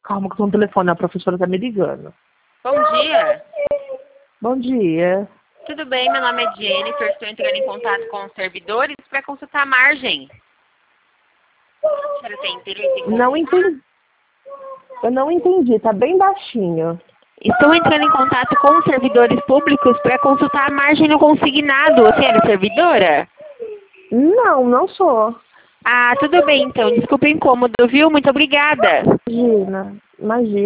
Calma que eu tô no telefone, a professora tá me ligando. Bom dia. Bom dia. Tudo bem? Meu nome é Jennifer. Estou entrando em contato com os servidores para consultar a margem. Você tem interesse em consultar? Não entendi. Eu não entendi, tá bem baixinho. Estou entrando em contato com os servidores públicos para consultar a margem no consignado. Você é servidora? Não, não sou. Ah, tudo bem então. Desculpa o incômodo, viu? Muito obrigada. Imagina, imagina.